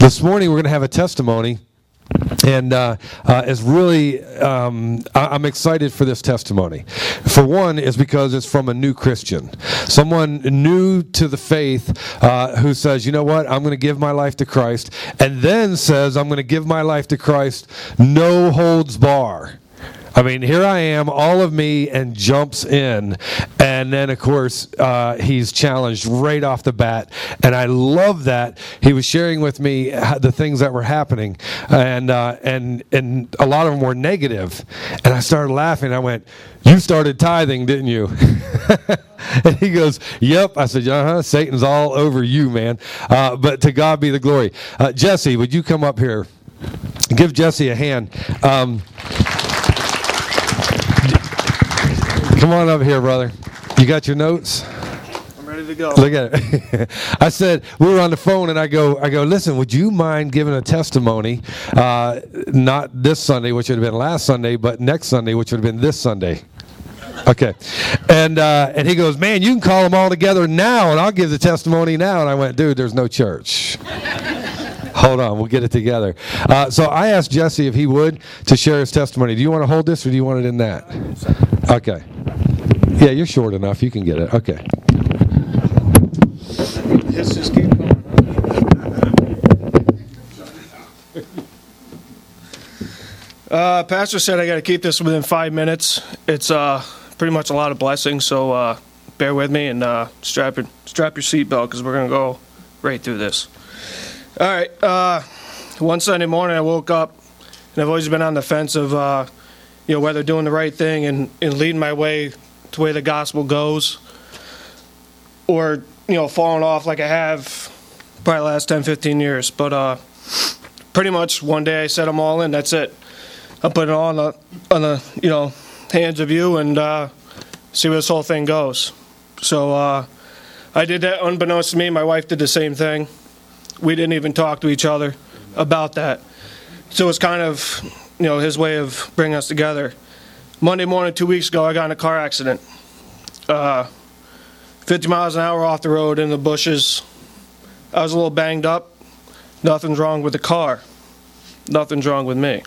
This morning we're going to have a testimony, and it's really, I'm excited for this testimony. For one, is because it's from a new Christian, someone new to the faith who says, you know what, I'm going to give my life to Christ, and then says, I'm going to give my life to Christ, no holds bar. I mean, here I am, all of me, and jumps in. And then, of course, he's challenged right off the bat. And I love that. He was sharing with me the things that were happening. And a lot of them were negative. And I started laughing. I went, you started tithing, didn't you? And he goes, yep. I said, Satan's all over you, man. But to God be the glory. Jesse, would you come up here? Give Jesse a hand. Come on up here, brother. You got your notes? I'm ready to go. Look at it. I said, we were on the phone, and I go, listen, would you mind giving a testimony, not this Sunday, which would have been last Sunday, but next Sunday, which would have been this Sunday? Okay. And he goes, man, you can call them all together now, and I'll give the testimony now. And I went, dude, there's no church. Hold on, we'll get it together. So I asked Jesse if he would to share his testimony. Do you want to hold this, or do you want it in that? Okay. Yeah, you're short enough. You can get it. Okay. Let's just keep going. Pastor said I got to keep this within 5 minutes. It's pretty much a lot of blessings, so bear with me and strap your seatbelt because we're going to go right through this. All right. One Sunday morning I woke up, and I've always been on the fence of whether doing the right thing and leading my way to the way the gospel goes, or falling off like I have probably the last 10, 15 years. But pretty much one day I said I'm all in. That's it. I'll put it all on the hands of you and see where this whole thing goes. So I did that unbeknownst to me. My wife did the same thing. We didn't even talk to each other about that. So it's kind of his way of bringing us together. Monday morning 2 weeks ago, I got in a car accident. 50 miles an hour off the road in the bushes. I was a little banged up. Nothing's wrong with the car. Nothing's wrong with me.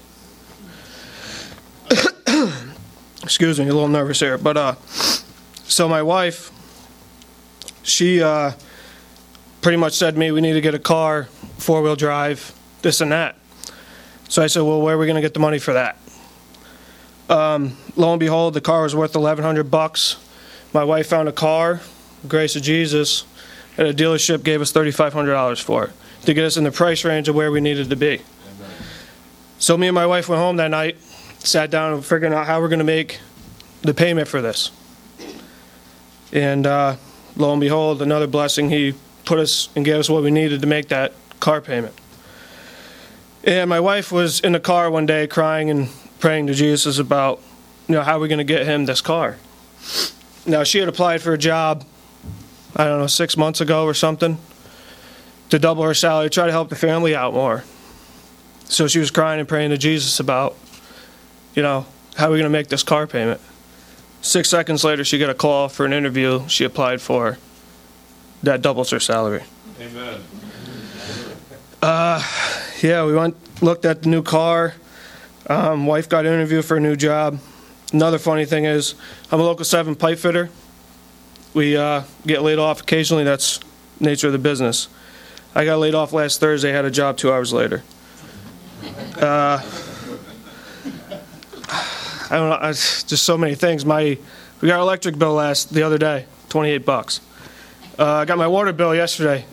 Excuse me, a little nervous here. But so my wife, she pretty much said to me, we need to get a car, 4-wheel drive, this and that. So I said, well, where are we going to get the money for that? Lo and behold, the car was worth $1,100. My wife found a car, grace of Jesus, and a dealership gave us $3,500 for it to get us in the price range of where we needed to be. Amen. So me and my wife went home that night, sat down and figured out how we're going to make the payment for this. And lo and behold, another blessing, he put us and gave us what we needed to make that car payment. And my wife was in the car one day crying and praying to Jesus about, how we're going to get him this car. Now, she had applied for a job, 6 months ago or something, to double her salary, try to help the family out more. So she was crying and praying to Jesus about, how are we going to make this car payment? 6 seconds later, she got a call for an interview she applied for that doubles her salary. Amen. Yeah, we looked at the new car. Wife got an interview for a new job. Another funny thing is, I'm a Local 7 pipe fitter. We get laid off occasionally. That's the nature of the business. I got laid off last Thursday, had a job 2 hours later. I don't know, it's just so many things. We got our electric bill the other day, $28. I got my water bill yesterday,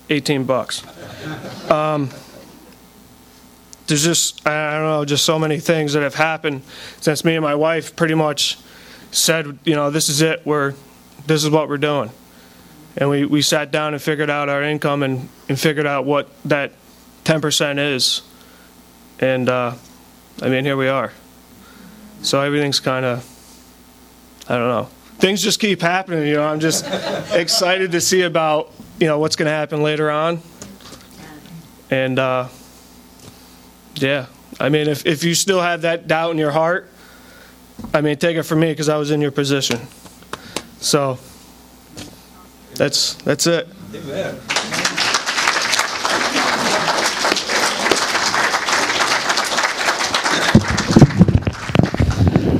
$18. There's just, just so many things that have happened since me and my wife pretty much said, this is it, this is what we're doing. And we sat down and figured out our income and figured out what that 10% is. And, here we are. So everything's kind of, things just keep happening, I'm just excited to see about, what's going to happen later on. And, yeah, if you still have that doubt in your heart, take it from me because I was in your position. So, that's it. Amen.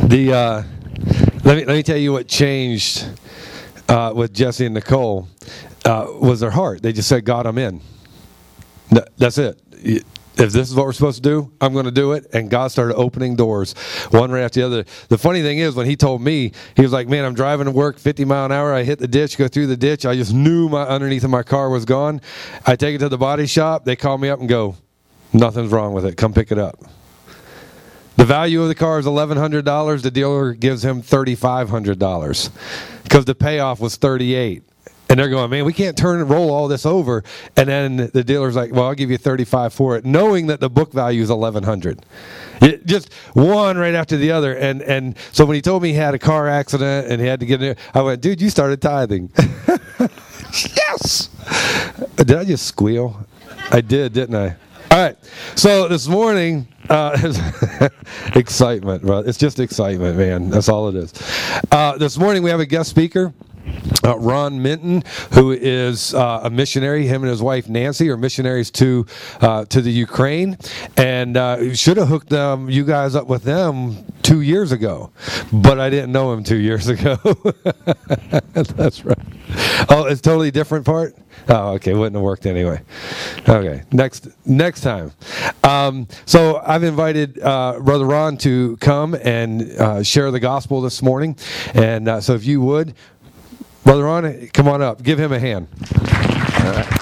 Let me tell you what changed with Jesse and Nicole was their heart. They just said, God, I'm in. That's it. If this is what we're supposed to do, I'm going to do it. And God started opening doors, one right after the other. The funny thing is, when he told me, he was like, man, I'm driving to work 50 mile an hour. I hit the ditch, go through the ditch. I just knew underneath of my car was gone. I take it to the body shop. They call me up and go, nothing's wrong with it. Come pick it up. The value of the car is $1,100. The dealer gives him $3,500 because the payoff was $38,000. And they're going, man, we can't roll all this over. And then the dealer's like, well, I'll give you $35,000 for it, knowing that the book value is $1,100. Just one right after the other. And so when he told me he had a car accident and he had to get in there, I went, dude, you started tithing. Yes. Did I just squeal? I did, didn't I? All right. So this morning, excitement, bro. It's just excitement, man. That's all it is. This morning we have a guest speaker. Ron Minton, who is a missionary. Him and his wife Nancy are missionaries to the Ukraine, and should have hooked you guys up with them 2 years ago, but I didn't know him 2 years ago. That's right. Oh, it's totally different part. Oh, okay, wouldn't have worked anyway. Okay, next time. So I've invited Brother Ron to come and share the gospel this morning, and so if you would. Brother Ron, come on up. Give him a hand. All right.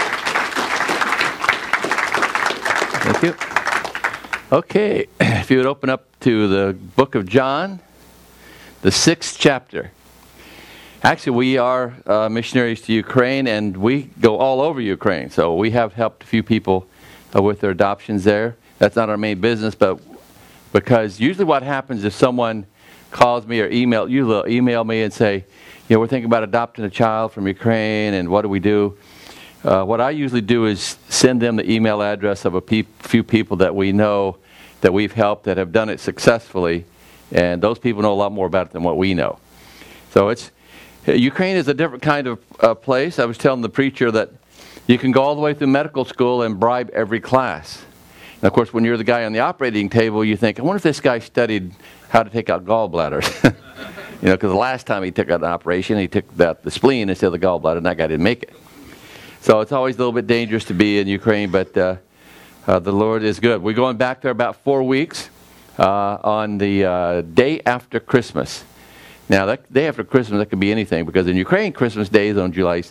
Thank you. Okay, if you would open up to the book of John, the 6th chapter. Actually, we are missionaries to Ukraine, and we go all over Ukraine. So we have helped a few people with their adoptions there. That's not our main business, but because usually what happens if someone calls me or email me and say, you know, we're thinking about adopting a child from Ukraine, and what do we do? What I usually do is send them the email address of a few people that we know that we've helped that have done it successfully, and those people know a lot more about it than what we know. So Ukraine is a different kind of place. I was telling the preacher that you can go all the way through medical school and bribe every class. And of course, when you're the guy on the operating table, you think, I wonder if this guy studied how to take out gallbladders. You know, because the last time he took out an operation, he took out the spleen instead of the gallbladder, and that guy didn't make it. So it's always a little bit dangerous to be in Ukraine, but the Lord is good. We're going back there about 4 weeks on the day after Christmas. Now, that day after Christmas, that could be anything, because in Ukraine, Christmas Day is on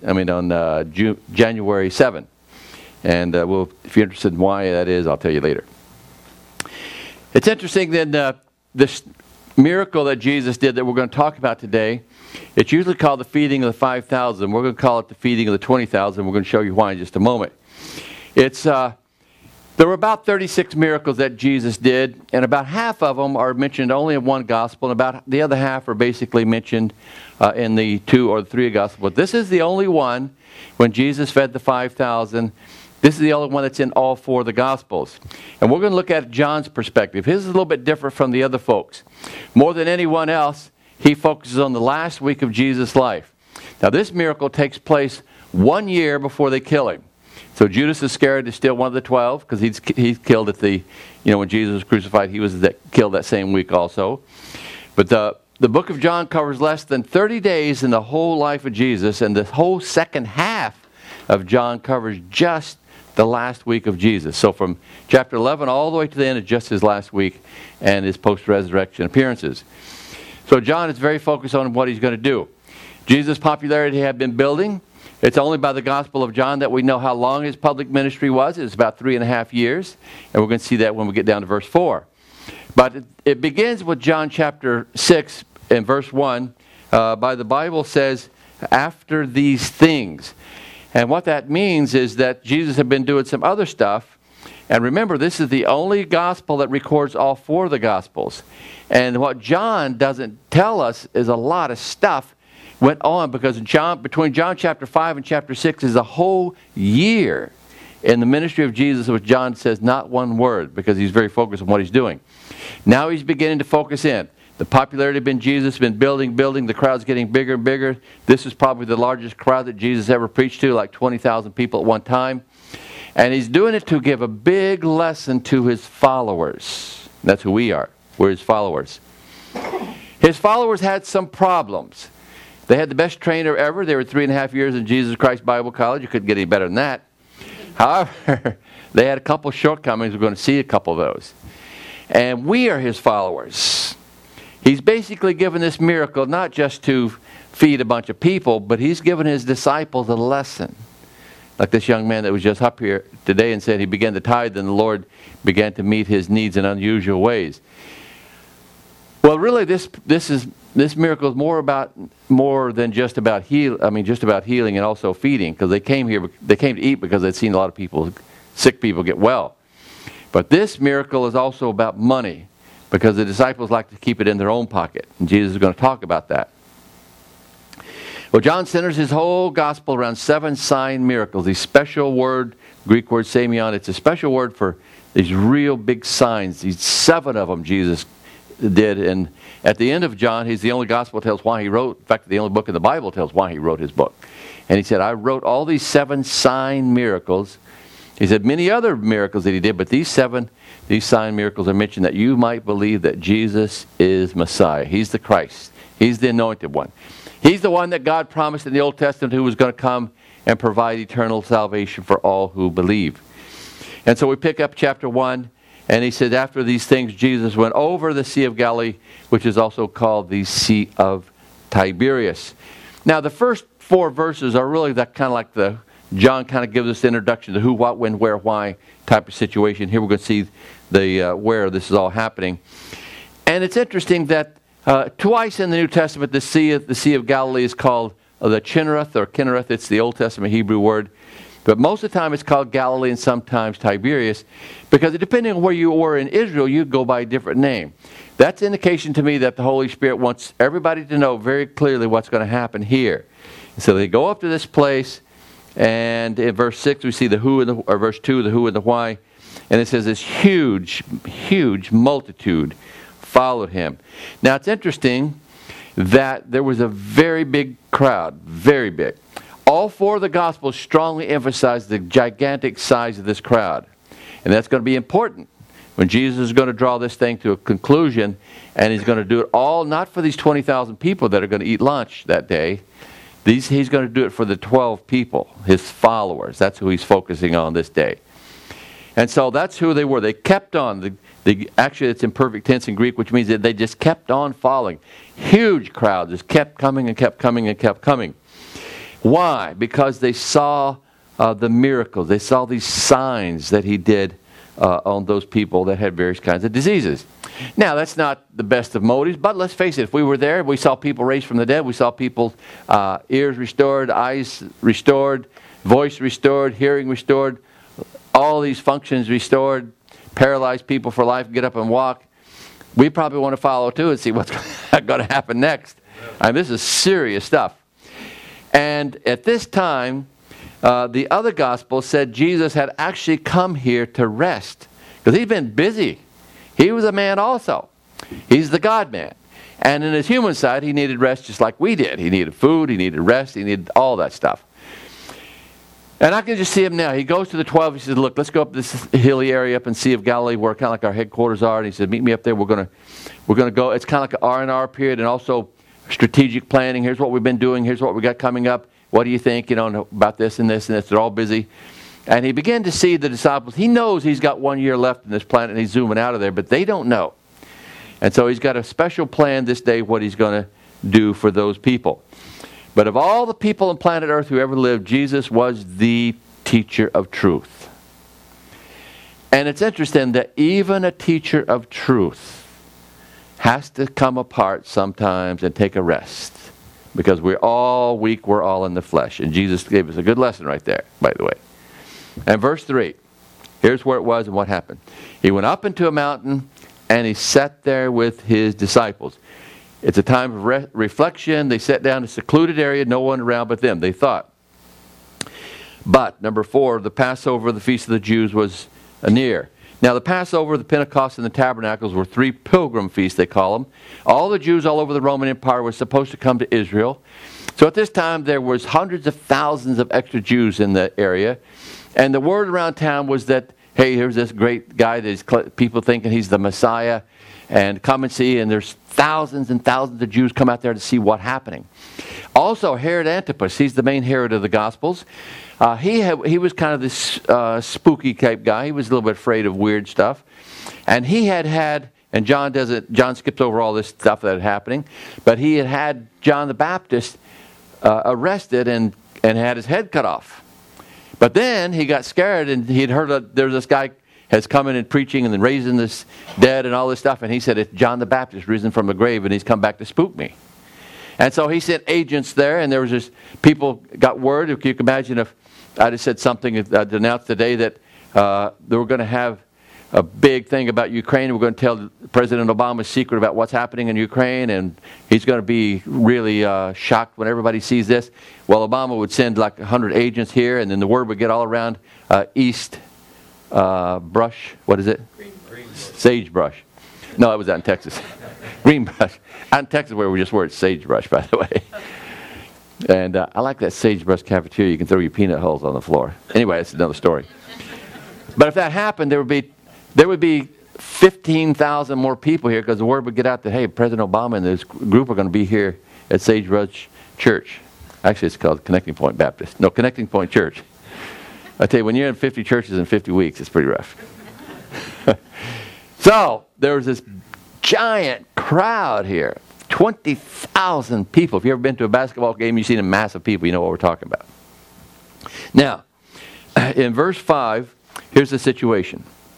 January 7th. And if you're interested in why that is, I'll tell you later. It's interesting that this miracle that Jesus did that we're going to talk about today, it's usually called the feeding of the 5,000. We're going to call it the feeding of the 20,000. We're going to show you why in just a moment. There were about 36 miracles that Jesus did, and about half of them are mentioned only in one gospel, and about the other half are basically mentioned in the 2 or the 3 gospels. But this is the only one when Jesus fed the 5,000. This is the only one that's in all 4 of the Gospels. And we're going to look at John's perspective. His is a little bit different from the other folks. More than anyone else, he focuses on the last week of Jesus' life. Now, this miracle takes place 1 year before they kill him. So Judas Iscariot is still one of the 12, because he's killed at when Jesus was crucified, he was killed that same week also. But the book of John covers less than 30 days in the whole life of Jesus, and the whole second half of John covers just the last week of Jesus. So from chapter 11 all the way to the end is just his last week and his post-resurrection appearances. So John is very focused on what he's going to do. Jesus' popularity had been building. It's only by the Gospel of John that we know how long his public ministry was. It's about 3.5 years. And we're going to see that when we get down to verse 4. But it begins with John chapter 6 and verse 1. By the Bible says, after these things. And what that means is that Jesus had been doing some other stuff. And remember, this is the only gospel that records all 4 of the gospels. And what John doesn't tell us is a lot of stuff went on, because between John chapter 5 and chapter 6 is a whole year in the ministry of Jesus, which John says not one word, because he's very focused on what he's doing. Now he's beginning to focus in. The popularity of Jesus has been building. The crowd's getting bigger and bigger. This is probably the largest crowd that Jesus ever preached to, like 20,000 people at one time. And he's doing it to give a big lesson to his followers. That's who we are. We're his followers. His followers had some problems. They had the best trainer ever. They were 3.5 years in Jesus Christ Bible College. You couldn't get any better than that. However, they had a couple shortcomings. We're going to see a couple of those. And we are his followers. He's basically given this miracle not just to feed a bunch of people, but he's given his disciples a lesson. Like this young man that was just up here today and said he began to tithe and the Lord began to meet his needs in unusual ways. Well, really, this miracle is more than just about healing and also feeding, because they came to eat because they'd seen a lot of sick people get well. But this miracle is also about money, because the disciples like to keep it in their own pocket, and Jesus is going to talk about that. Well, John centers his whole gospel around 7 sign miracles. These special word, Greek word semeion, it's a special word for these real big signs. These 7 of them Jesus did. And at the end of John, he's the only gospel that tells why he wrote. In fact, the only book in the Bible tells why he wrote his book. And he said, I wrote all these 7 sign miracles. He said many other miracles that he did, but these sign miracles are mentioned that you might believe that Jesus is Messiah. He's the Christ. He's the anointed one. He's the one that God promised in the Old Testament who was going to come and provide eternal salvation for all who believe. And so we pick up chapter 1, and he says, after these things, Jesus went over the Sea of Galilee, which is also called the Sea of Tiberias. Now, the first 4 verses are really that kind of like John kind of gives us the introduction to who, what, when, where, why type of situation. Here we're going to see the where this is all happening. And it's interesting that twice in the New Testament, the Sea of Galilee is called the Chinnereth or Kinnereth. It's the Old Testament Hebrew word. But most of the time it's called Galilee and sometimes Tiberias, because depending on where you were in Israel, you go by a different name. That's indication to me that the Holy Spirit wants everybody to know very clearly what's going to happen here. So they go up to this place, and in verse 6 we see the who, or verse 2, the who and the why. And it says this huge, huge multitude followed him. Now it's interesting that there was a very big crowd, very big. All 4 of the Gospels strongly emphasize the gigantic size of this crowd. And that's going to be important when Jesus is going to draw this thing to a conclusion, and he's going to do it all not for these 20,000 people that are going to eat lunch that day. He's going to do it for the 12 people, his followers. That's who he's focusing on this day. And so that's who they were. They kept on. Actually, it's in perfect tense in Greek, which means that they just kept on following. Huge crowds just kept coming and kept coming and kept coming. Why? Because they saw the miracles. They saw these signs that he did on those people that had various kinds of diseases. Now, that's not the best of motives, but let's face it, if we were there, we saw people raised from the dead, we saw people's ears restored, eyes restored, voice restored, hearing restored, all these functions restored, paralyzed people for life get up and walk. We probably want to follow too and see what's going to happen next. I mean, this is serious stuff. And at this time, the other gospel said Jesus had actually come here to rest, because he'd been busy. He was a man also. He's the God-man. And in his human side, he needed rest just like we did. He needed food, he needed rest, he needed all that stuff. And I can just see him now. He goes to the 12. He says, look, let's go up this hilly area up in Sea of Galilee where kind of like our headquarters are. And he said, meet me up there. We're going to go. It's kind of like an R&R period and also strategic planning. Here's what we've been doing. Here's what we got coming up. What do you think, about this and this and this? They're all busy. And he began to see the disciples. He knows he's got 1 year left in this planet and he's zooming out of there, but they don't know. And so he's got a special plan this day what he's going to do for those people. But of all the people on planet Earth who ever lived, Jesus was the teacher of truth. And it's interesting that even a teacher of truth has to come apart sometimes and take a rest. Because we're all weak, we're all in the flesh. And Jesus gave us a good lesson right there, by the way. And verse 3, here's where it was and what happened. He went up into a mountain and he sat there with his disciples. It's a time of reflection. They sat down in a secluded area, no one around but them, they thought. But, number 4, the Passover, the Feast of the Jews, was near. Now, the Passover, the Pentecost, and the Tabernacles were 3 pilgrim feasts, they call them. All the Jews all over the Roman Empire were supposed to come to Israel. So at this time, there was hundreds of thousands of extra Jews in the area. And the word around town was that hey, here's this great guy that people thinking he's the Messiah, and come and see. And there's thousands and thousands of Jews come out there to see what's happening. Also, Herod Antipas, he's the main Herod of the Gospels. He was kind of this spooky type guy. He was a little bit afraid of weird stuff. And he had, and John skips over all this stuff that had happening, but he had John the Baptist arrested and had his head cut off. But then he got scared, and he'd heard that there's this guy has come in and preaching and then raising this dead and all this stuff. And he said, it's John the Baptist risen from the grave, and he's come back to spook me. And so he sent agents there, and there was just people got word. If you can imagine if I'd have said something, I'd announced today that they were going to have a big thing about Ukraine. We're going to tell President Obama's secret about what's happening in Ukraine, and he's going to be really shocked when everybody sees this. Well, Obama would send like 100 agents here, and then the word would get all around East Brush. What is it? Green sagebrush. No, that was out in Texas. Greenbrush. Out in Texas where we just were at sagebrush, by the way. And I like that sagebrush cafeteria. You can throw your peanut hulls on the floor. Anyway, that's another story. But if that happened, there would be 15,000 more people here, because the word would get out that, hey, President Obama and this group are going to be here at Sagebrush Church. Actually, it's called Connecting Point Baptist. No, Connecting Point Church. I tell you, when you're in 50 churches in 50 weeks, it's pretty rough. So there was this giant crowd here, 20,000 people. If you've ever been to a basketball game, you've seen a mass of people, you know what we're talking about. Now, in verse 5, here's the situation.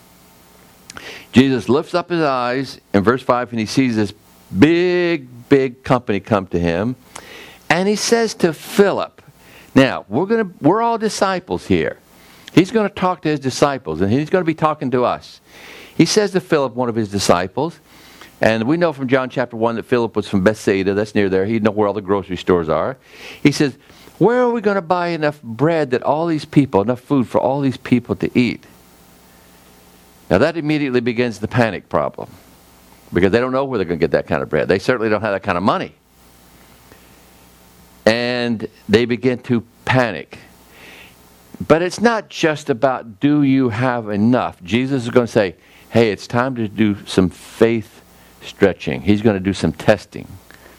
Jesus lifts up his eyes in verse 5, and he sees this big company come to him. And he says to Philip, now, we're all disciples here. He's going to talk to his disciples, and he's going to be talking to us. He says to Philip, one of his disciples, and we know from John chapter 1 that Philip was from Bethsaida. That's near there. He'd know where all the grocery stores are. He says, where are we going to buy enough bread that all these people, enough food for all these people to eat? Now that immediately begins the panic problem, because they don't know where they're going to get that kind of bread. They certainly don't have that kind of money. And they begin to panic. But it's not just about, do you have enough? Jesus is going to say, hey, it's time to do some faith stretching. He's going to do some testing.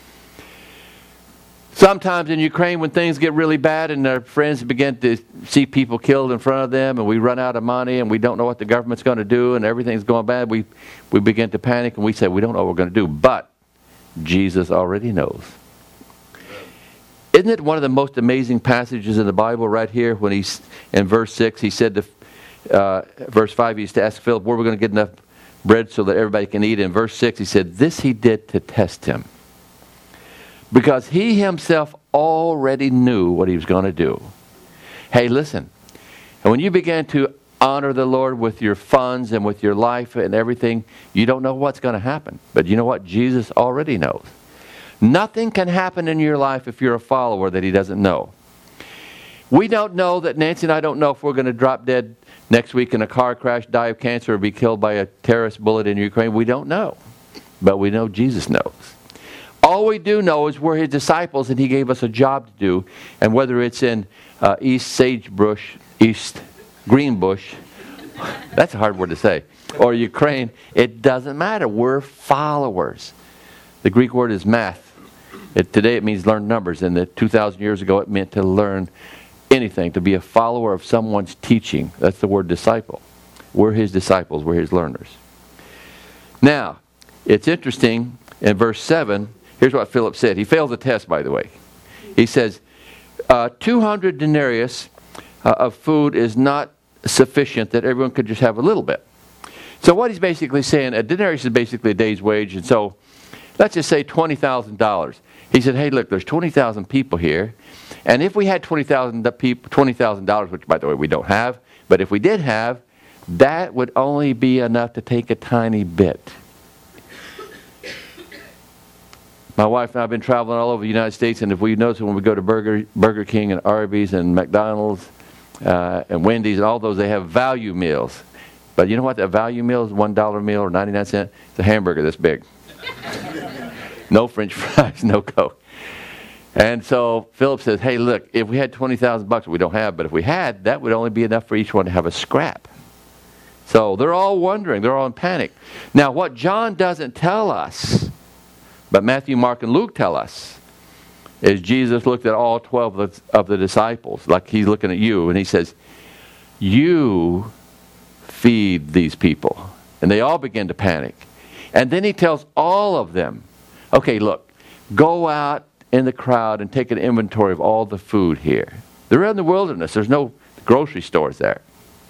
Sometimes in Ukraine, when things get really bad and our friends begin to see people killed in front of them, and we run out of money and we don't know what the government's going to do and everything's going bad, we begin to panic and we say, we don't know what we're going to do. But Jesus already knows. Isn't it one of the most amazing passages in the Bible right here when he's in verse 6, he said to, verse 5, he used to ask Philip, where are we going to get enough bread so that everybody can eat? In verse 6, he said, this he did to test him. Because he himself already knew what he was going to do. Hey, listen. And when you begin to honor the Lord with your funds and with your life and everything, you don't know what's going to happen. But you know what? Jesus already knows. Nothing can happen in your life if you're a follower that he doesn't know. We don't know that, Nancy and I don't know if we're going to drop dead next week in a car crash, die of cancer, or be killed by a terrorist bullet in Ukraine. We don't know. But we know Jesus knows. All we do know is we're his disciples, and he gave us a job to do. And whether it's in East Sagebrush, East Greenbush, that's a hard word to say, or Ukraine, it doesn't matter. We're followers. The Greek word is math. Today it means learn numbers, and 2,000 years ago it meant to learn anything, to be a follower of someone's teaching. That's the word disciple. We're his disciples. We're his learners. Now, it's interesting, in verse 7, here's what Philip said. He failed the test, by the way. He says, 200 denarius of food is not sufficient that everyone could just have a little bit. So what he's basically saying, a denarius is basically a day's wage, and so let's just say $20,000. He said, hey, look, there's 20,000 people here, and if we had $20,000, which, by the way, we don't have, but if we did have, that would only be enough to take a tiny bit. My wife and I have been traveling all over the United States, and if we notice when we go to Burger King and Arby's and McDonald's and Wendy's and all those, they have value meals. But you know what? A value meal is $1 meal or 99 cents. It's a hamburger this big. No French fries, no Coke. And so Philip says, hey, look, if we had $20,000, we don't have, but if we had, that would only be enough for each one to have a scrap. So they're all wondering. They're all in panic. Now, what John doesn't tell us, but Matthew, Mark, and Luke tell us, is Jesus looked at all 12 of the disciples, like he's looking at you, and he says, you feed these people. And they all begin to panic. And then he tells all of them, okay, look, go out in the crowd and take an inventory of all the food here. They're in the wilderness. There's no grocery stores there.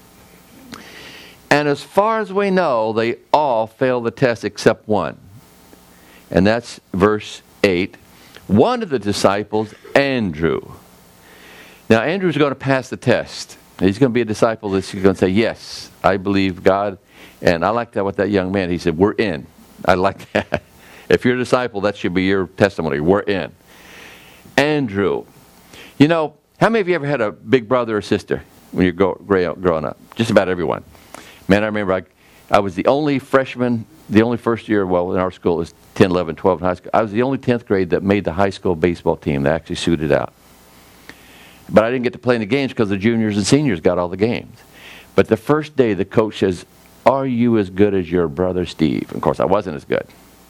And as far as we know, they all failed the test except one. And that's verse 8. One of the disciples, Andrew. Now, Andrew's going to pass the test. He's going to be a disciple that's going to say, yes, I believe God. And I like that with that young man. He said, we're in. I like that. If you're a disciple, that should be your testimony. We're in. Andrew. You know, how many of you ever had a big brother or sister when you're growing up? Just about everyone. Man, I remember I was the only freshman, the only first year, well, in our school, it was 10, 11, 12 in high school. I was the only 10th grade that made the high school baseball team that actually suited out. But I didn't get to play in the games because the juniors and seniors got all the games. But the first day, the coach says, are you as good as your brother Steve? And of course, I wasn't as good.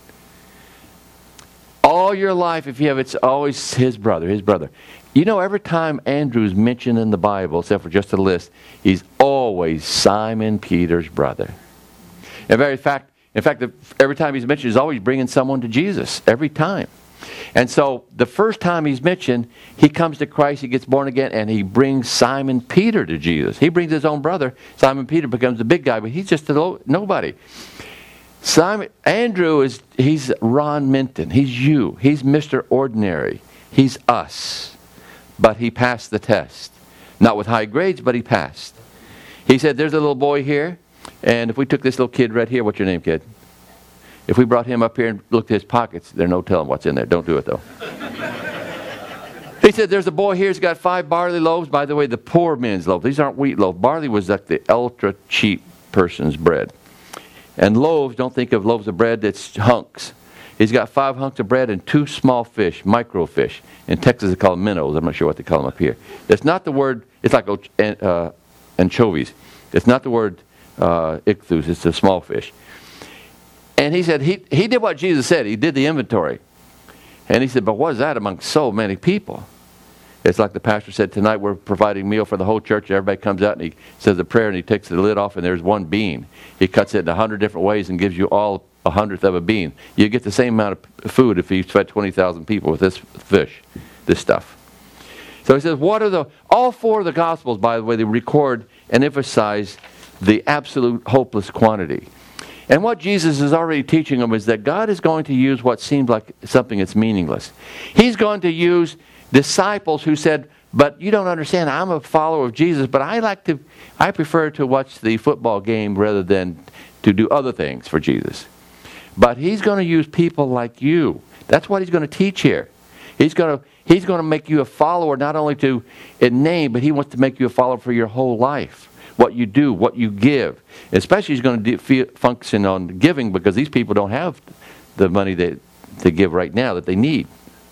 All your life, if you have, it's always his brother, his brother. You know, every time Andrew's mentioned in the Bible, except for just a list, he's always Simon Peter's brother. In fact, every time he's mentioned, he's always bringing someone to Jesus. Every time. And so, the first time he's mentioned, he comes to Christ, he gets born again, and he brings Simon Peter to Jesus. He brings his own brother. Simon Peter becomes the big guy, but he's just a nobody. Andrew he's Ron Minton. He's you. He's Mr. Ordinary. He's us. But he passed the test. Not with high grades, but he passed. He said, there's a little boy here, and if we took this little kid right here, what's your name, kid? If we brought him up here and looked at his pockets, there's no telling what's in there. Don't do it, though. He said, there's a boy here who's got 5 barley loaves. By the way, the poor man's loaves. These aren't wheat loaves. Barley was like the ultra cheap person's bread. And loaves, don't think of loaves of bread, it's hunks. He's got 5 hunks of bread and 2 small fish, microfish. In Texas, they call them minnows. I'm not sure what they call them up here. It's not the word, it's like anchovies. It's not the word ichthus, it's the small fish. And he said, he did what Jesus said. He did the inventory. And he said, but what is that among so many people? It's like the pastor said, tonight we're providing meal for the whole church. Everybody comes out and he says a prayer and he takes the lid off and there's one bean. He cuts it in 100 different ways and gives you all 1/100th of a bean. You get the same amount of food if you fed 20,000 people with this fish, this stuff. So he says, all 4 of the Gospels, by the way, they record and emphasize the absolute hopeless quantity. And what Jesus is already teaching them is that God is going to use what seems like something that's meaningless. He's going to use disciples who said, but you don't understand, I'm a follower of Jesus, but I prefer to watch the football game rather than to do other things for Jesus. But he's going to use people like you. That's what he's going to teach here. He's going to make you a follower not only in name, but he wants to make you a follower for your whole life. What you do, what you give. Especially he's going to function on giving because these people don't have the money to give right now that they need.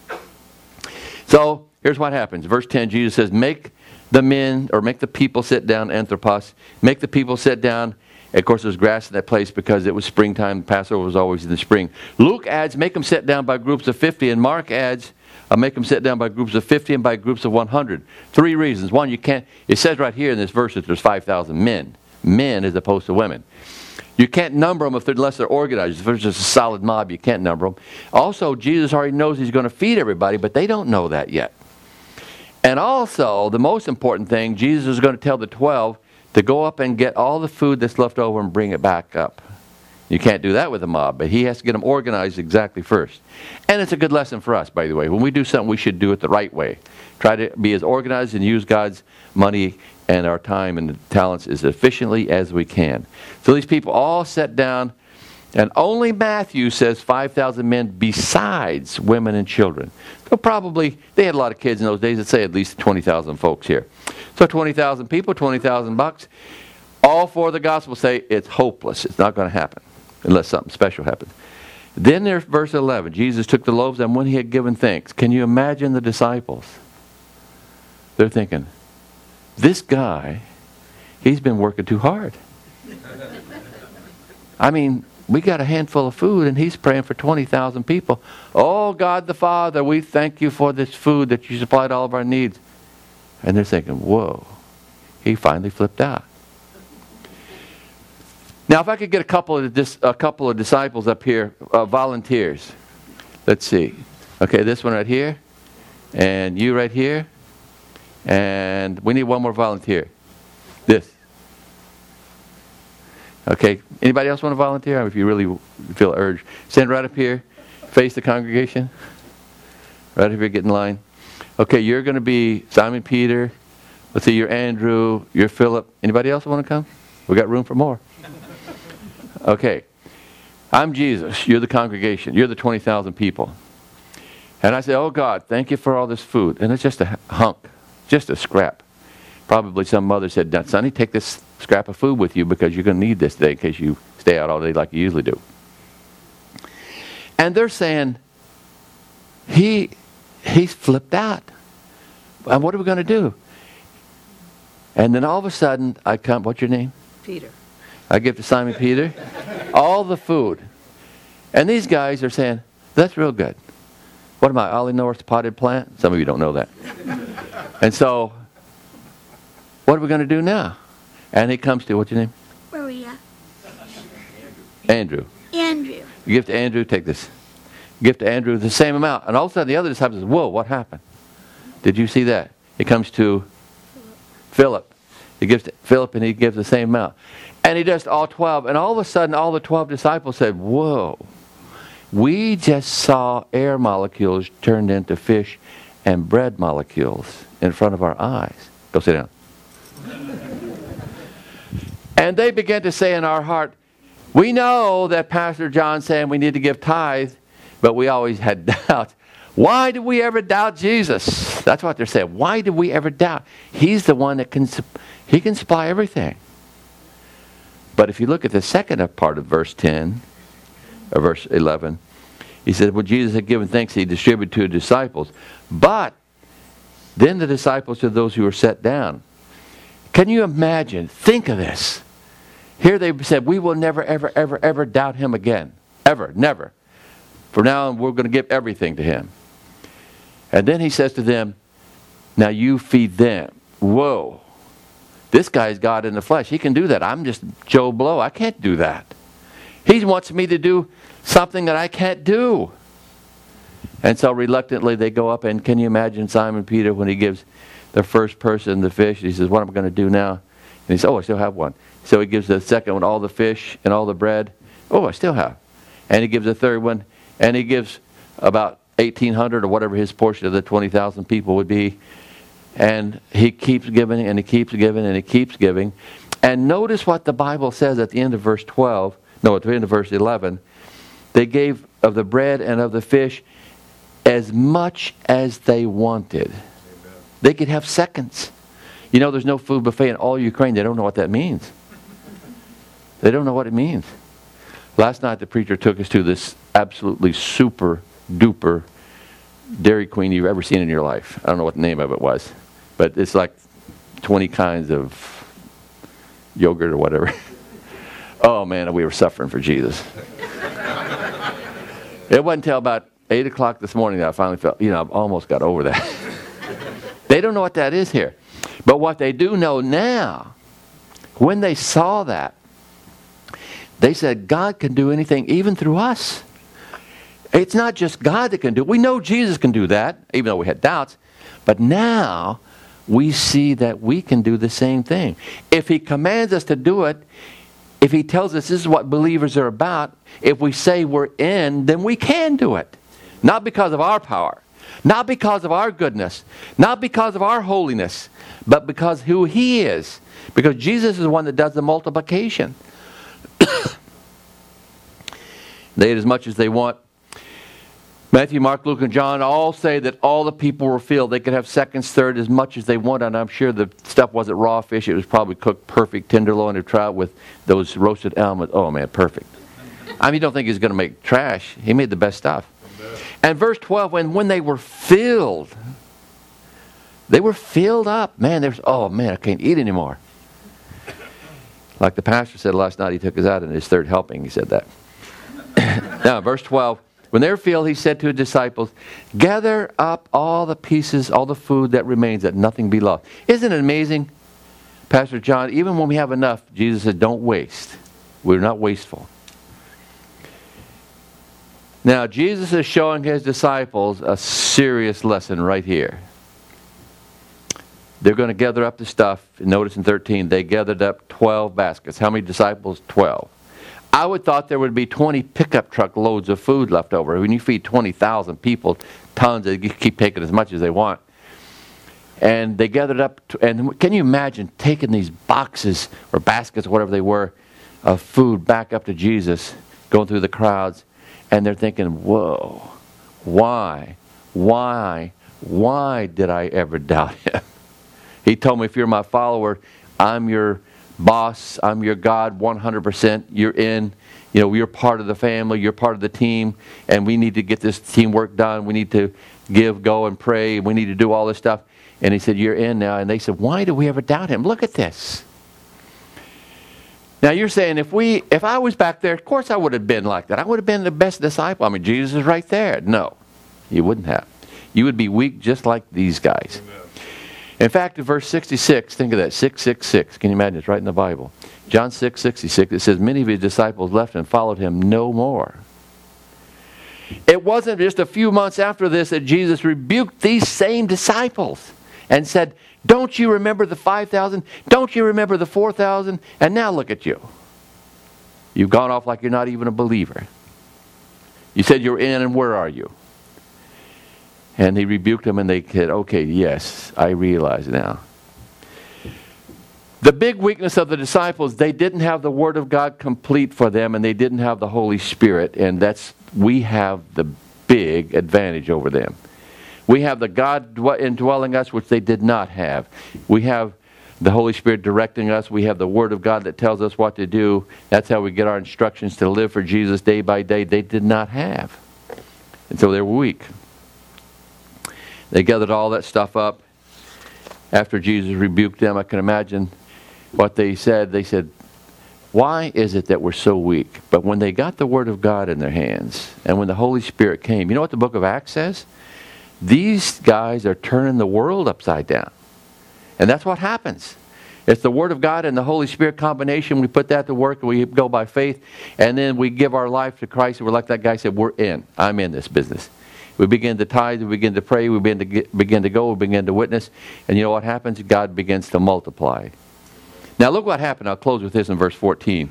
So here's what happens. Verse 10, Jesus says, make the people sit down, anthropos. Make the people sit down. Of course, there's grass in that place because it was springtime. Passover was always in the spring. Luke adds, make them sit down by groups of 50. And Mark adds, make them sit down by groups of 50 and by groups of 100. 3 reasons. One, it says right here in this verse that there's 5,000 men as opposed to women. You can't number them unless they're organized. If there's just a solid mob, you can't number them. Also, Jesus already knows he's going to feed everybody, but they don't know that yet. And also, the most important thing, Jesus is going to tell the 12 to go up and get all the food that's left over and bring it back up. You can't do that with a mob, but he has to get them organized exactly first. And it's a good lesson for us, by the way. When we do something, we should do it the right way. Try to be as organized and use God's money and our time and talents as efficiently as we can. So these people all sat down, and only Matthew says 5,000 men besides women and children. So probably, they had a lot of kids in those days. Let's say at least 20,000 folks here. So 20,000 people, $20,000. All 4 of the Gospels say it's hopeless. It's not going to happen unless something special happens. Then there's verse 11. Jesus took the loaves, and when he had given thanks. Can you imagine the disciples? They're thinking, this guy, he's been working too hard. I mean, we got a handful of food, and he's praying for 20,000 people. Oh, God the Father, we thank you for this food that you supplied all of our needs. And they're thinking, whoa, he finally flipped out. Now, if I could get a couple of disciples up here, volunteers. Let's see. Okay, this one right here, and you right here, and we need one more volunteer. This. Okay, anybody else want to volunteer? If you really feel urged. Stand right up here, face the congregation. Right up here, get in line. Okay, you're going to be Simon Peter. Let's see, you're Andrew, you're Philip. Anybody else want to come? We got room for more. Okay, I'm Jesus. You're the congregation. You're the 20,000 people. And I say, oh God, thank you for all this food. And it's just a hunk, just a scrap. Probably some mother said, now, Sonny, take this scrap of food with you because you're going to need this today in case you stay out all day like you usually do. And they're saying, he's flipped out. And what are we going to do? And then all of a sudden, I come, what's your name? Peter. I give to Simon Peter all the food. And these guys are saying, that's real good. What am I, Ollie North's potted plant? Some of you don't know that. And so, what are we going to do now? And he comes to, what's your name? Maria. Andrew. Andrew. You give to Andrew, take this. Give to Andrew the same amount. And all of a sudden the other disciple says, whoa, what happened? Did you see that? It comes to Philip. He gives to Philip and he gives the same amount. And he does to all 12. And all of a sudden all the 12 disciples said, whoa, we just saw air molecules turned into fish and bread molecules in front of our eyes. Go sit down. And they began to say in our heart, we know that Pastor John's saying we need to give tithe, but we always had doubt. Why did we ever doubt Jesus? That's what they're saying. Why did we ever doubt? He's the one that can supply everything. But if you look at the second part of verse 10, or verse 11, he said, well, Jesus had given thanks, he distributed to his disciples. But then the disciples to those who were set down. Can you imagine? Think of this. Here they said, we will never, ever, ever, ever doubt him again. Ever, never. For now we're going to give everything to him. And then he says to them, now you feed them. Whoa. This guy's God in the flesh. He can do that. I'm just Joe Blow. I can't do that. He wants me to do something that I can't do. And so reluctantly they go up, and can you imagine Simon Peter when he gives the first person the fish? He says, what am I going to do now? And he says, oh, I still have one. So he gives the second one all the fish and all the bread. Oh, I still have. And he gives the third one, and he gives about 1,800 or whatever his portion of the 20,000 people would be. And he keeps giving, and he keeps giving, and he keeps giving. And notice what the Bible says at the end of verse 12. No, at the end of verse 11. They gave of the bread and of the fish as much as they wanted. Amen. They could have seconds. You know, there's no food buffet in all Ukraine. They don't know what that means. They don't know what it means. Last night the preacher took us to this absolutely super duper Dairy Queen you've ever seen in your life. I don't know what the name of it was, but it's like 20 kinds of yogurt or whatever. Oh man, we were suffering for Jesus. It wasn't until about 8 o'clock this morning that I finally felt, I almost got over that. They don't know what that is here. But what they do know now, when they saw that, they said, God can do anything, even through us. It's not just God that can do it. We know Jesus can do that, even though we had doubts. But now, we see that we can do the same thing. If he commands us to do it, if he tells us this is what believers are about, if we say we're in, then we can do it. Not because of our power, not because of our goodness, not because of our holiness, but because who he is. Because Jesus is the one that does the multiplication. They ate as much as they want. Matthew, Mark, Luke, and John all say that all the people were filled. They could have seconds, third, as much as they wanted. And I'm sure the stuff wasn't raw fish. It was probably cooked perfect tenderloin of trout with those roasted almonds. Oh, man, perfect. I mean, you don't think he's going to make trash. He made the best stuff. And verse 12, when they were filled up. Man, I can't eat anymore. Like the pastor said last night, he took us out in his third helping. He said that. Now, verse 12. When they were filled, he said to his disciples, gather up all the pieces, all the food that remains, that nothing be lost. Isn't it amazing, Pastor John? Even when we have enough, Jesus said, don't waste. We're not wasteful. Now, Jesus is showing his disciples a serious lesson right here. They're going to gather up the stuff. Notice in 13, they gathered up 12 baskets. How many disciples? 12. I would thought there would be 20 pickup truck loads of food left over. When you feed 20,000 people, tons, they keep taking as much as they want. And they gathered up, and can you imagine taking these boxes or baskets or whatever they were of food back up to Jesus, going through the crowds, and they're thinking, whoa, why did I ever doubt him? He told me, if you're my follower, I'm your boss, I'm your God 100%. You're in, you're part of the family, you're part of the team, and we need to get this teamwork done. We need to give, go, and pray. We need to do all this stuff. And he said, you're in now. And they said, why do we ever doubt him? Look at this. Now you're saying, if I was back there, of course I would have been like that. I would have been the best disciple. I mean, Jesus is right there. No, you wouldn't have. You would be weak just like these guys. Amen. In fact, in verse 66, think of that, 666. Can you imagine? It's right in the Bible. John 6:66, it says, many of his disciples left and followed him no more. It wasn't just a few months after this that Jesus rebuked these same disciples and said, don't you remember the 5,000? Don't you remember the 4,000? And now look at you. You've gone off like you're not even a believer. You said you're in, and where are you? And he rebuked them, and they said, okay, yes, I realize now. The big weakness of the disciples, they didn't have the Word of God complete for them, and they didn't have the Holy Spirit, and we have the big advantage over them. We have the God indwelling us, which they did not have. We have the Holy Spirit directing us. We have the Word of God that tells us what to do. That's how we get our instructions to live for Jesus day by day. They did not have. And so they were weak. They gathered all that stuff up. After Jesus rebuked them, I can imagine what they said. They said, why is it that we're so weak? But when they got the Word of God in their hands, and when the Holy Spirit came, you know what the book of Acts says? These guys are turning the world upside down. And that's what happens. It's the Word of God and the Holy Spirit combination. We put that to work, and we go by faith, and then we give our life to Christ, and we're like that guy said, we're in. I'm in this business. We begin to tithe, we begin to pray, we begin to go, we begin to witness. And you know what happens? God begins to multiply. Now look what happened. I'll close with this in verse 14.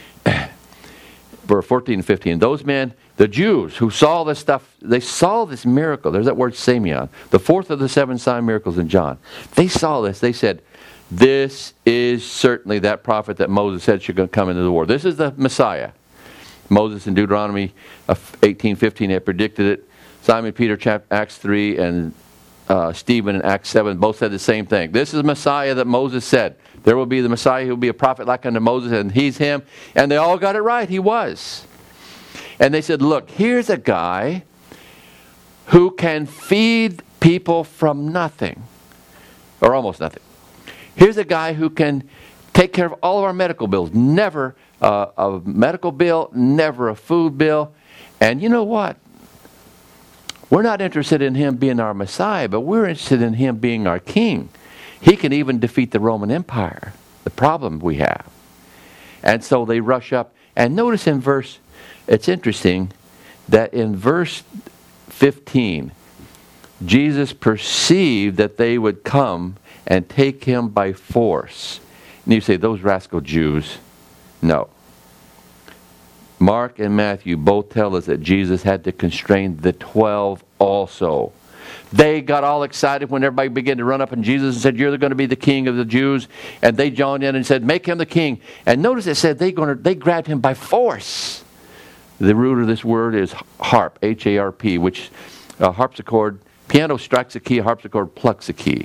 Verse 14 and 15. Those men, the Jews who saw this stuff, they saw this miracle. There's that word Simeon. The fourth of the 7 sign miracles in John. They saw this. They said, this is certainly that prophet that Moses said should come into the world. This is the Messiah. Moses in Deuteronomy 18:15 had predicted it. Simon Peter, Acts 3, and Stephen in Acts 7 both said the same thing. This is the Messiah that Moses said. There will be the Messiah who will be a prophet like unto Moses, and he's him. And they all got it right. He was. And they said, look, here's a guy who can feed people from nothing, or almost nothing. Here's a guy who can take care of all of our medical bills. Never a medical bill, never a food bill. And you know what? We're not interested in him being our Messiah, but we're interested in him being our king. He can even defeat the Roman Empire, the problem we have. And so they rush up. And notice in it's interesting that in verse 15, Jesus perceived that they would come and take him by force. And you say, those rascal Jews. No. Mark and Matthew both tell us that Jesus had to constrain the 12 also. They got all excited when everybody began to run up and Jesus and said, you're going to be the king of the Jews. And they joined in and said, make him the king. And notice it said they grabbed him by force. The root of this word is harp, H-A-R-P, which harpsichord, piano strikes a key, a harpsichord plucks a key.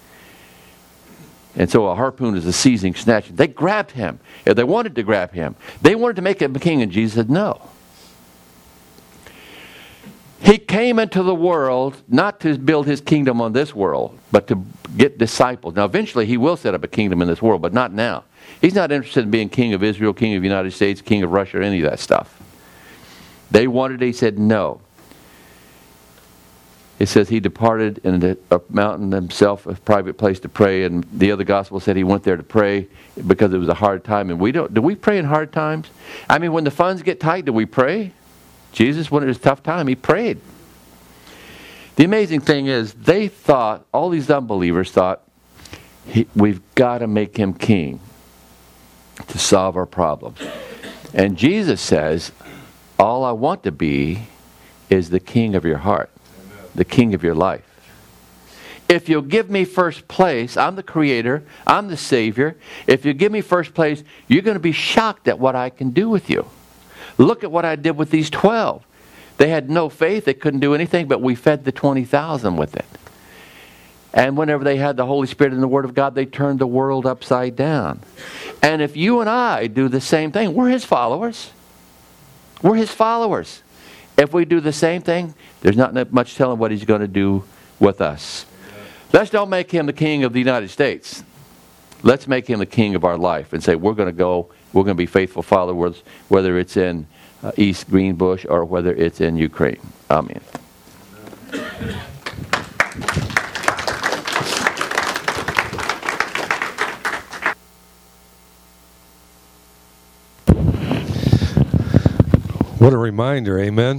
And so a harpoon is a seizing, snatching. They grabbed him. They wanted to grab him. They wanted to make him a king, and Jesus said no. He came into the world not to build his kingdom on this world, but to get disciples. Now, eventually, he will set up a kingdom in this world, but not now. He's not interested in being king of Israel, king of the United States, king of Russia, or any of that stuff. They wanted it. He said no. It says he departed in a mountain himself, a private place to pray, and the other gospel said he went there to pray because it was a hard time. And do we pray in hard times? I mean, when the funds get tight, do we pray? Jesus, when it was a tough time, he prayed. The amazing thing is, they thought, all these unbelievers thought, we've got to make him king to solve our problems. And Jesus says, all I want to be is the king of your heart. The king of your life. If you'll give me first place, I'm the creator, I'm the savior. If you give me first place, you're going to be shocked at what I can do with you. Look at what I did with these 12. They had no faith, they couldn't do anything, but we fed the 20,000 with it. And whenever they had the Holy Spirit and the Word of God, they turned the world upside down. And if you and I do the same thing, we're His followers. We're His followers. If we do the same thing, there's not much telling what He's going to do with us. Let's don't make Him the king of the United States. Let's make Him the king of our life and say we're going to be faithful followers, whether it's in East Greenbush or whether it's in Ukraine. Amen. What a reminder, amen.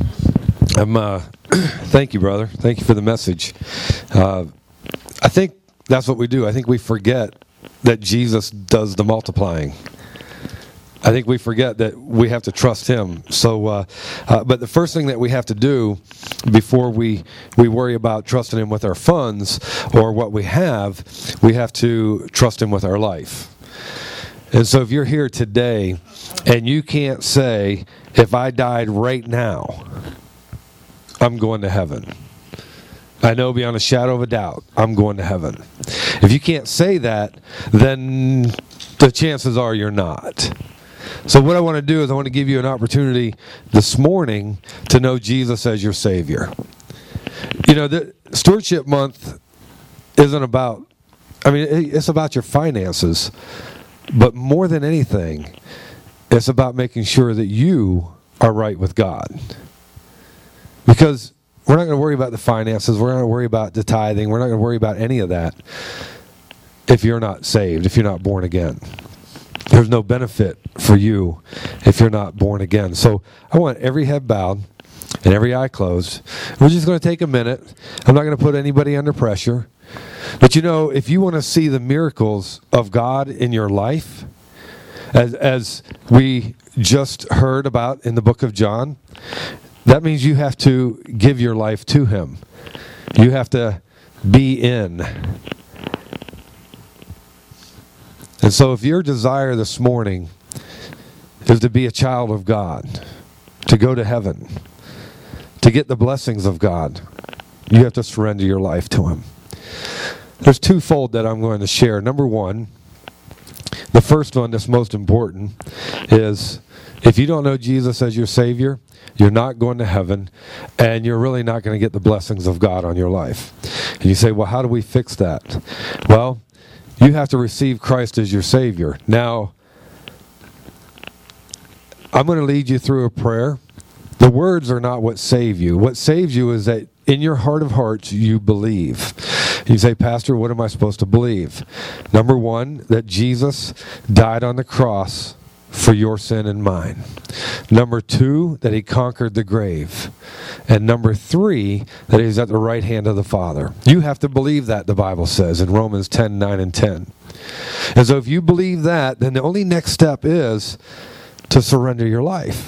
Thank you, brother. Thank you for the message. I think that's what we do. I think we forget that Jesus does the multiplying. I think we forget that we have to trust Him. So, but the first thing that we have to do before we worry about trusting Him with our funds or what we have to trust Him with our life. And so if you're here today and you can't say, if I died right now, I'm going to heaven. I know beyond a shadow of a doubt, I'm going to heaven. If you can't say that, then the chances are you're not. So what I want to do is I want to give you an opportunity this morning to know Jesus as your Savior. You know, the Stewardship Month isn't about, it's about your finances. But more than anything, it's about making sure that you are right with God. Because we're not going to worry about the finances. We're not going to worry about the tithing. We're not going to worry about any of that if you're not saved, if you're not born again. There's no benefit for you if you're not born again. So I want every head bowed and every eye closed. We're just going to take a minute. I'm not going to put anybody under pressure. But you know, if you want to see the miracles of God in your life, as we just heard about in the book of John, that means you have to give your life to Him. You have to be in. And so if your desire this morning is to be a child of God, to go to heaven, to get the blessings of God, you have to surrender your life to Him. There's twofold that I'm going to share. Number one, the first one that's most important is if you don't know Jesus as your Savior, you're not going to heaven, and you're really not going to get the blessings of God on your life. And you say, well, how do we fix that? Well, you have to receive Christ as your Savior. Now, I'm going to lead you through a prayer. The words are not what save you. What saves you is that in your heart of hearts, you believe. You say, Pastor, what am I supposed to believe? Number one, that Jesus died on the cross for your sin and mine. Number two, that He conquered the grave. And number three, that He's at the right hand of the Father. You have to believe that, the Bible says in Romans 10, 9 and 10. And so if you believe that, then the only next step is to surrender your life.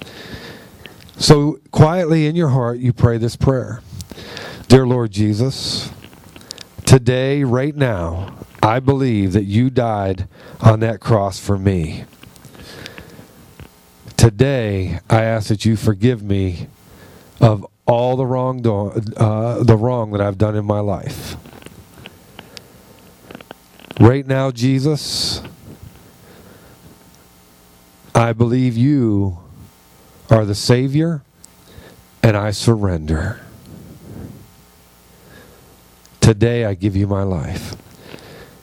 So quietly in your heart, you pray this prayer. Dear Lord Jesus, today, right now, I believe that You died on that cross for me. Today, I ask that You forgive me of all the wrong that I've done in my life. Right now, Jesus, I believe You are the Savior, and I surrender. Today I give you my life.